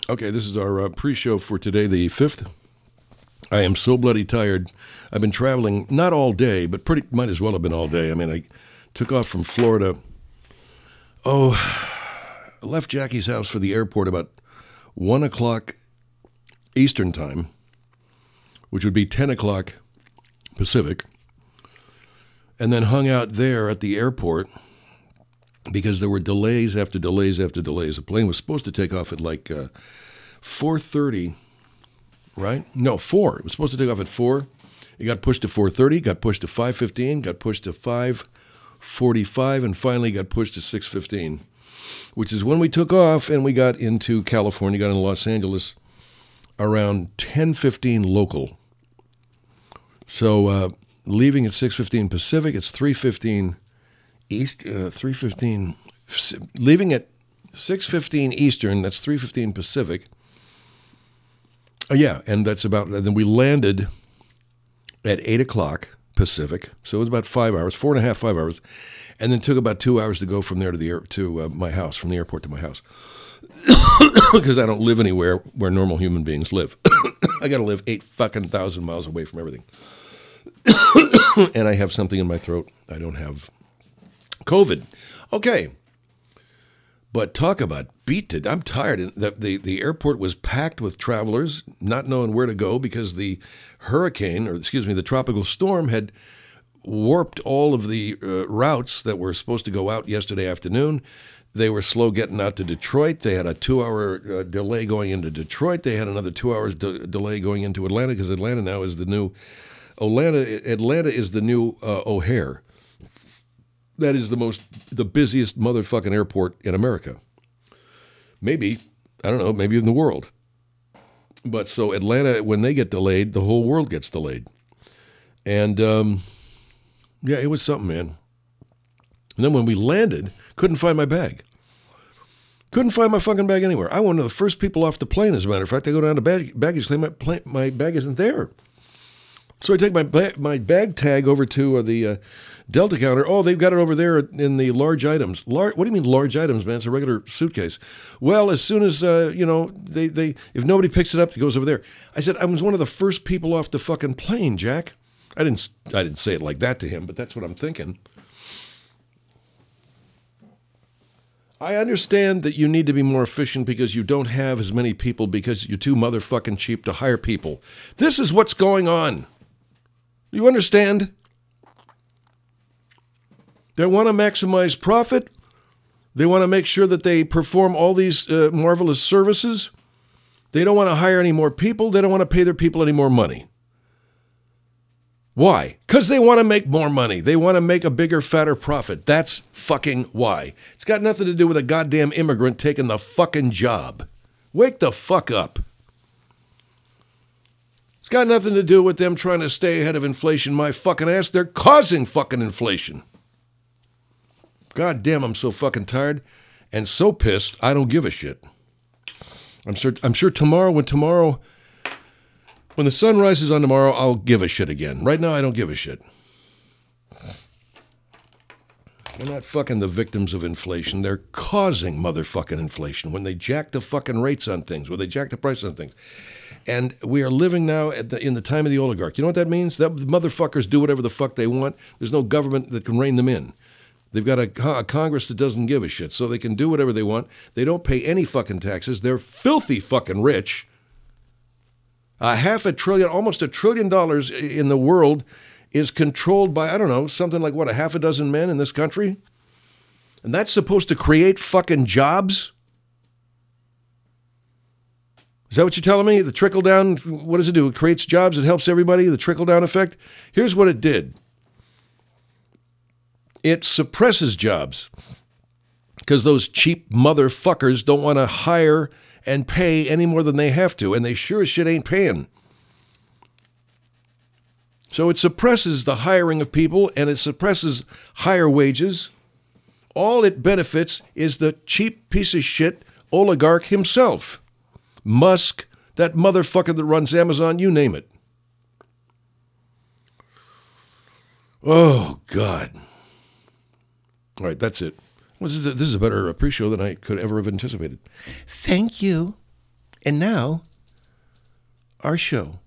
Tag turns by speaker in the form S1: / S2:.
S1: Okay, this is our pre-show for today, the 5th. I am so bloody tired. I've been traveling, not all day, but might as well have been all day. I mean, I took off from Florida. Left Jackie's house for the airport about 1 o'clock Eastern time, which would be 10 o'clock Pacific, and then hung out there at the airport because there were delays after delays after delays. The plane was supposed to take off at like 4:30, right? No, 4. It was supposed to take off at 4. It got pushed to 4:30, got pushed to 5:15, got pushed to 5:45, and finally got pushed to 6:15, which is when we took off and we got into California, got into Los Angeles around 10:15 local. So leaving at 6:15 Pacific, it's 3:15 East, 3:15, leaving at 6:15 Eastern, that's 3:15 Pacific. And then we landed at 8 o'clock Pacific, so it was about 5 hours, 4.5, 5 hours, and then took about 2 hours to go from there to my house, from the airport to my house, because I don't live anywhere where normal human beings live. I got to live 8,000 miles away from everything. And I have something in my throat. I don't have COVID. Okay. But talk about beat it. I'm tired. The airport was packed with travelers, not knowing where to go because the the tropical storm had warped all of the routes that were supposed to go out yesterday afternoon. They were slow getting out to Detroit. They had a 2-hour delay going into Detroit. They had another 2 hours delay going into Atlanta because Atlanta now is the new Atlanta is the new O'Hare. That is the busiest motherfucking airport in America. Maybe, I don't know, maybe in the world. But so Atlanta, when they get delayed, the whole world gets delayed. And it was something, man. And then when we landed, couldn't find my bag. Couldn't find my fucking bag anywhere. I was one of the first people off the plane, as a matter of fact. I go down to baggage claim, my bag isn't there. So I take my bag tag over to the Delta counter. Oh, they've got it over there in the large items. What do you mean large items, man? It's a regular suitcase. Well, as soon as, they if nobody picks it up, it goes over there. I said, I was one of the first people off the fucking plane, Jack. I didn't say it like that to him, but that's what I'm thinking. I understand that you need to be more efficient because you don't have as many people because you're too motherfucking cheap to hire people. This is what's going on. You understand? They want to maximize profit. They want to make sure that they perform all these marvelous services. They don't want to hire any more people. They don't want to pay their people any more money. Why? Because they want to make more money. They want to make a bigger, fatter profit. That's fucking why. It's got nothing to do with a goddamn immigrant taking the fucking job. Wake the fuck up. It's got nothing to do with them trying to stay ahead of inflation, my fucking ass. They're causing fucking inflation. God damn, I'm so fucking tired and so pissed, I don't give a shit. I'm sure tomorrow, when the sun rises on tomorrow, I'll give a shit again. Right now, I don't give a shit. They're not fucking the victims of inflation. They're causing motherfucking inflation when they jack the fucking rates on things, when they jack the price on things. And we are living now in the time of the oligarch. You know what that means? That motherfuckers do whatever the fuck they want. There's no government that can rein them in. They've got a Congress that doesn't give a shit, so they can do whatever they want. They don't pay any fucking taxes. They're filthy fucking rich. Almost $1 trillion in the world is controlled by, I don't know, something like, what, a half a dozen men in this country? And that's supposed to create fucking jobs? Is that what you're telling me? The trickle down, what does it do? It creates jobs, it helps everybody, the trickle down effect? Here's what it did. It suppresses jobs because those cheap motherfuckers don't want to hire and pay any more than they have to, and they sure as shit ain't paying. So it suppresses the hiring of people, and it suppresses higher wages. All it benefits is the cheap piece of shit oligarch himself. Musk, that motherfucker that runs Amazon, you name it. Oh, God. All right, that's it. This is a better pre-show than I could ever have anticipated. Thank you. And now, our show.